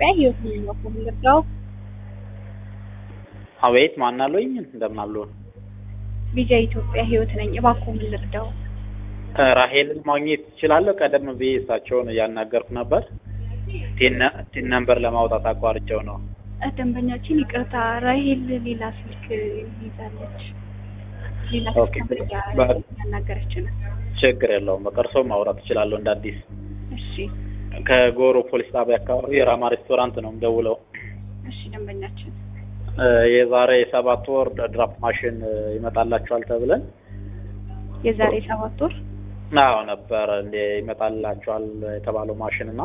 ኢትዮጵያ ህይወት ነው የምንለው አቤት ማን አሉኝ እንደምን አሉ ቪዛ ኢትዮጵያ ህይወት ነኝ እባክዎ ምን ልርዳው ራሄልን ማግኘት ይችላል ቀደም ብዬ እሳቸውን ያናገርኩ ነበር ቲን ነምበር ለማውጣት አቋርጬው ነው ደንበኛችን ይቅርታ ራሄል ሌላ ስልክ ይዛለች ሌላ ስልክ ያናገረች ነው ችግር የለውም በቀርሶ ማውራት ይችላል እንደ አዲስ እሺ ከጎሮ ፖሊስ ጣቢያ አካባቢ የራማ ሬስቶራንት ነው ደውለው እሺ ደንበኛችን የዛሬ 7 ወር ድራፍት ማሽን ይመጣላችኋል ተብለን የዛሬ 7 ወር አዎ ነበር እንደ ይመጣላችኋል የተባለው ማሽንና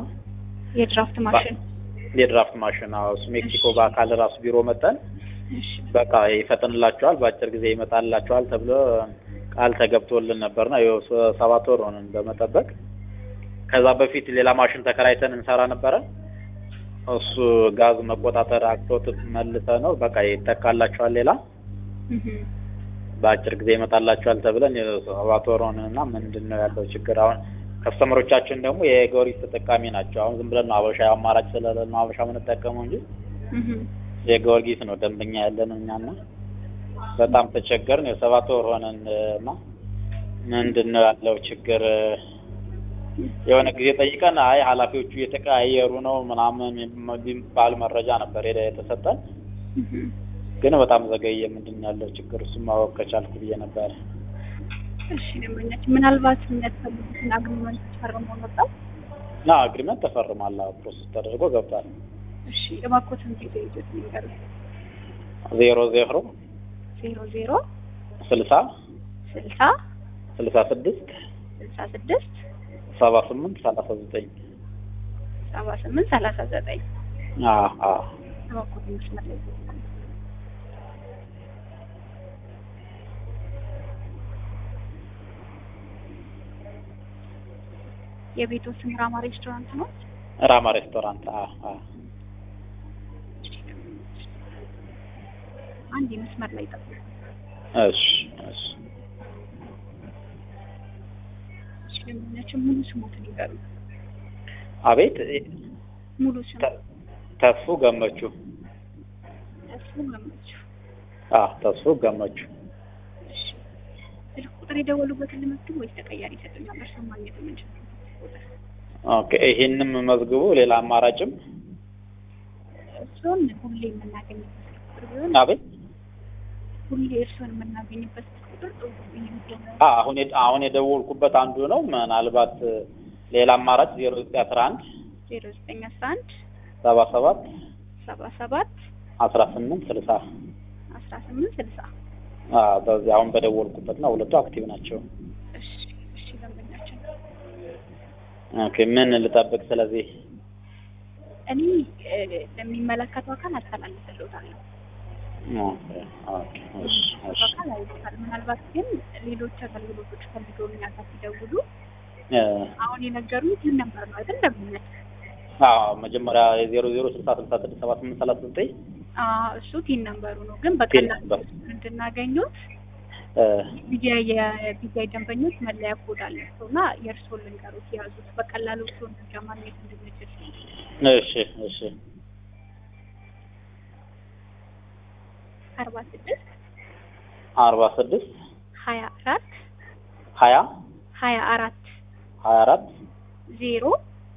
የድራፍት ማሽን አዎ ሜክሲኮ በአካል ራሱ ቢሮ መጣን እሺ በቃ ይፈጥንላችኋል በአጭር ጊዜ ይመጣላችኋል ተብሎ ቃል ተገብቶልን ነበርና ይኸው 7 ወር ሆነን በመጠበቅ ከዛ በፊት ሌላ ማሽን ተከራይተን እንሰራ ነበር እሱ ጋዝ መቆጣጠር አክቶት መልሰ ነው በቃ ይተካላችኋል ሌላ በአጭር ጊዜ ይመጣላችኋል ተብለን 7 ወር ሆነና ምንድነው ያለው ችግር አሁን ከስተመሮቻችን ደግሞ የጎሪስ ተጠቃሚ ናቸው አሁን ዝም ብለን አበሻ አማራጭ ስለሌለ ነው አበሻ ምን ተጠቀመው እንጂ የጎርጊስ ነው ደንበኛ ያለን እኛና በጣም ተቸገርን የ7 ወር ሆነንና ምንድነው ያለው ችግር የሆነ ጊዜ ጠይቀን አይ ኃላፊዎቹ እየተቀያየሩ ነው ምናምን የሚባል መረጃ ነበር የተሰጠን ግን በጣም ዘገየ ምንድነው ያለው ችግር እሱ ማወቅ ከቻልኩ ብዬ ነበር እሺ ደንበኛችን ምናልባት እንደተፈልጉትን አግሪመንት ተፈርመው ነበር አግሪመንት ተፈርሟል ፕሮሰስ ተደርጎ ገብቷል እሺ እባክዎትን ዲቴይልስ ይንገሩ 00 00 60 60 66 66 78 39 78 39 እባክዎትን መስመር ላይ የቤቱ ስም ራማ ሬስቶራንት ነው ራማ ሬስቶራንት አንድ መስመር ላይ ጠብቁ እሺ ደንበኛችን ሙሉ ስሞትን ይገሩ አቤት ሙሉ ስም ተስፉ ገመቹ ተስፉ ገመቹ እሺ ስልክ ቁጥር የደወሉበትን ልመዝግብ ወይስ ተቀያሪ ይሰጡኛል እርሱ ማግኘት የምንችለው ኦኬ ይሄንም መዝግቡ ሌላ አማራጭም እሱን ሁሌ የምናገኝበት ቁጥር ቢሆን አቤት ሁሌ እርሱን የምናገኝበት ቁጥር አሁን የደወልኩበት አንዱ ነው ምናልባት ሌላ አማራጭ 0911 0911 77 77 18 60 18 60 በዚህ አሁን በደወልኩበት ነው ሁለቱ አክቲቭ ናቸው እሺ ደንበኛችን ኦኬ ምን ልጠብቅ ስለዚህ እኔ ለሚመለከተው አካል አስተላልፍልዎታለሁ ኦኬ ምናልባት ግን ሌሎች አገልግሎቶች ፈልገው እኛ ጋር ሲደውሉ አሁን የነገሩኝ ቲን ነምበር ነው አይደል ደንበኛችን መጀመሪያ 0060667839 እሱ ቲን ነምበሩ ነው ግን በቀላሉ እንድናገኙት የቢጃይ ደንበኞች መለያ ኮድ አላቸውና የእርስዎን ልንገሩት ያዙት በቀላሉ እሱን ማግኘት እንድንችል እሺ 46 24 24 0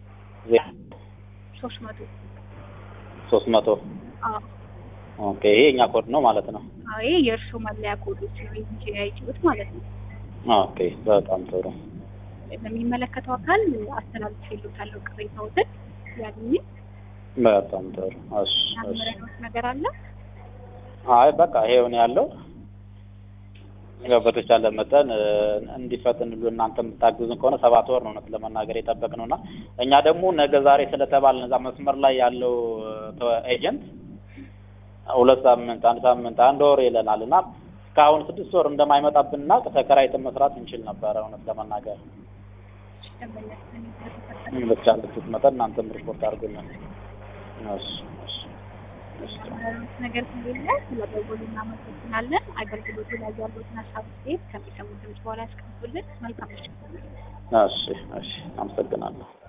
300 ኦኬ ይሄ እኛ ኮድ ነው ማለት ነው ይሄ የእርሱ መለያ ኮዶች ነው የቢጃይ ማለት ነው ኦኬ በጣም ጥሩ ለሚመለከተው አካል አስተላልፍልዎታለሁ ቅሬታዎትን ያገኘ በጣም ጥሩ እሺ ነገር አለ አይ በቃ ይሄው ነው ያለው በተቻለ መጠን እንዲፈጥንሉ እናንተ የምታግዙን ከሆነ 7 ወር ነው ለመናገር የጠበቅነውና እኛ ደግሞ ነገ ዛሬ ስለተባልን እዛ መስመር ላይ ያለው ኤጀንት 2 ሳምንት 1 ሳምንት 1 ወር ይለናልና እስካሁን 6 ወር እንደማይመጣብንና ተከራይተን መስራት እንችል ነበር እውነት ለመናገር በተቻለ መጠን እናንተም ሪፖርት አድርጉልን ነገር ስለሌለ ስለደወሉ እናመሰግናለን አገልግሎቱ ላይ ያሉትን ሀሳብ ከሚሰሙት ድምጽ በኋላ ያስቀምጡልን መልካም ምሽት እሺ አመሰግናለሁ